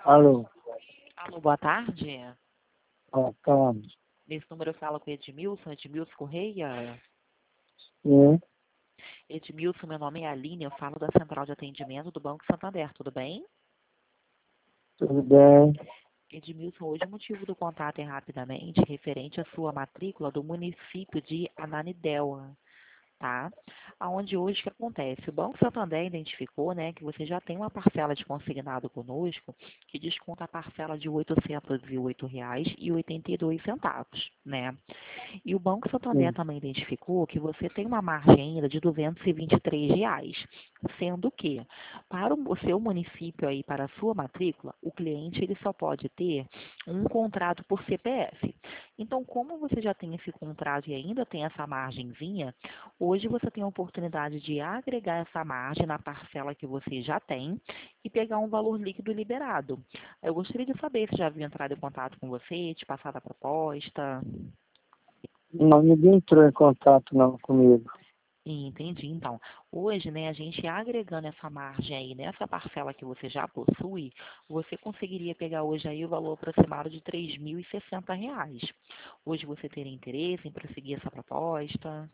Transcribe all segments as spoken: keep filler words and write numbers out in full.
Alô, Alô, boa tarde. ó, calma. Nesse número eu falo com Edmilson, Edmilson Correia. Sim, Edmilson, meu nome é Aline, eu falo da Central de Atendimento do Banco Santander, tudo bem? tudo bem. Edmilson, hoje o motivo do contato é rapidamente referente à sua matrícula do município de Ananindeua, tá? Aonde hoje o que acontece? O Banco Santander identificou, né, que você já tem uma parcela de consignado conosco que desconta a parcela de oitocentos e oito reais e oitenta e dois centavos, né? E o Banco Santander Sim. também identificou que você tem uma margem ainda de duzentos e vinte e três reais, sendo que para o seu município aí, para a sua matrícula, o cliente ele só pode ter um contrato por C P F. Então, como você já tem esse contrato e ainda tem essa margenzinha, hoje você tem a oportunidade de agregar essa margem na parcela que você já tem e pegar um valor líquido liberado. Eu gostaria de saber se já havia entrado em contato com você, te passado a proposta. Não, ninguém entrou em contato não comigo. Entendi. Então, hoje, né, a gente agregando essa margem aí nessa parcela que você já possui, você conseguiria pegar hoje aí o valor aproximado de três mil e sessenta reais. Hoje você teria interesse em prosseguir essa proposta?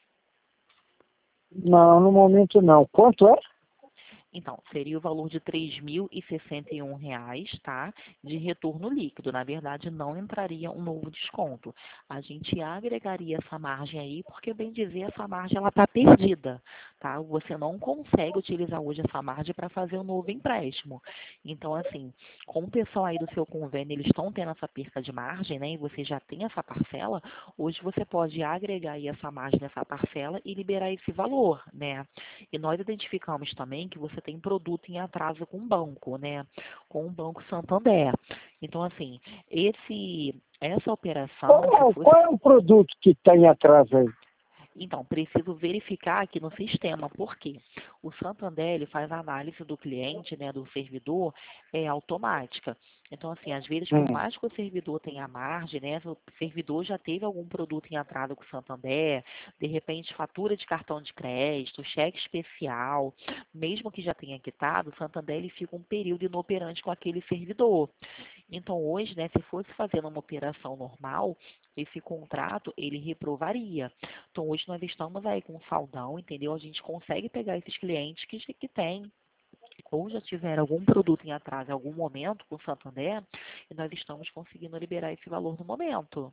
Não, no momento não. Quanto é? Então, seria o valor de três mil e sessenta e um reais, tá? De retorno líquido. Na verdade, não entraria um novo desconto. A gente agregaria essa margem aí, porque, bem dizer, essa margem ela está perdida, tá? Você não consegue utilizar hoje essa margem para fazer um novo empréstimo. Então, assim, como o pessoal aí do seu convênio, eles estão tendo essa perca de margem, né? E você já tem essa parcela, hoje você pode agregar aí essa margem nessa parcela e liberar esse valor, né? E nós identificamos também que você tem produto em atraso com o banco, né? Com o Banco Santander. Então, assim, esse, essa operação, Qual se é, fosse qual é o produto que tem atrás aí? então, preciso verificar aqui no sistema, porque o Santander ele faz a análise do cliente, né, do servidor, é automática. Então, assim, às vezes, por Hum. mais que o servidor tenha margem, né, o servidor já teve algum produto em atraso com o Santander, de repente, fatura de cartão de crédito, cheque especial, mesmo que já tenha quitado, o Santander ele fica um período inoperante com aquele servidor. Então, hoje, né, se fosse fazendo uma operação normal, esse contrato, ele reprovaria. Então, hoje nós estamos aí com um saldão, entendeu? A gente consegue pegar esses clientes que, que têm ou já tiveram algum produto em atraso em algum momento com o Santander, e nós estamos conseguindo liberar esse valor no momento.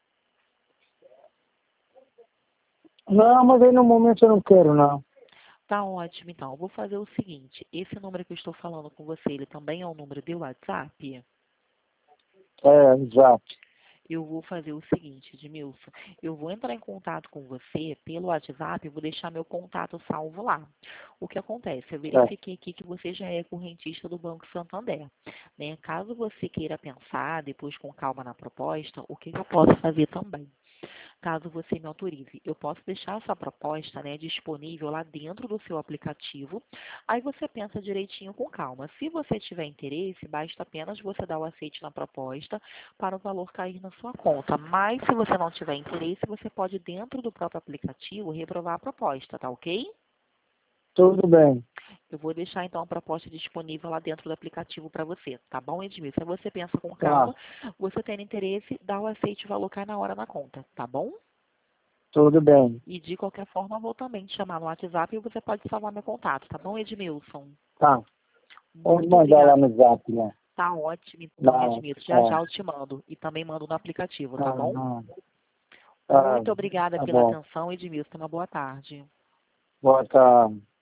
Não, mas aí no momento eu não quero não. Tá ótimo, então. Eu vou fazer o seguinte, esse número que eu estou falando com você, ele também é um número de WhatsApp? É, exato. Eu vou fazer o seguinte, Edmilson, eu vou entrar em contato com você pelo WhatsApp e vou deixar meu contato salvo lá. O que acontece? Eu É. verifiquei aqui que você já é correntista do Banco Santander, né? Caso você queira pensar depois com calma na proposta, o que que eu posso fazer também? Caso você me autorize, eu posso deixar essa proposta, né, disponível lá dentro do seu aplicativo. Aí você pensa direitinho com calma. Se você tiver interesse, basta apenas você dar o aceite na proposta para o valor cair na sua conta. Mas se você não tiver interesse, você pode dentro do próprio aplicativo reprovar a proposta, tá ok? Tudo bem. Eu vou deixar então a proposta disponível lá dentro do aplicativo para você, tá bom, Edmilson? Aí você pensa com Tá, calma, você tendo interesse, dá o aceite e o valor cai na hora na conta, tá bom? tudo bem. E de qualquer forma, eu vou também te chamar no WhatsApp e você pode salvar meu contato, tá bom, Edmilson? Tá. Pode Muito mandar lá obrigada. no zap, né? Tá ótimo, então, Não, Edmilson. Já é. já eu te mando. E também mando no aplicativo, tá Não, bom? não. Tá, Muito obrigada tá pela bom. atenção, Edmilson. Uma boa tarde. Boa tarde.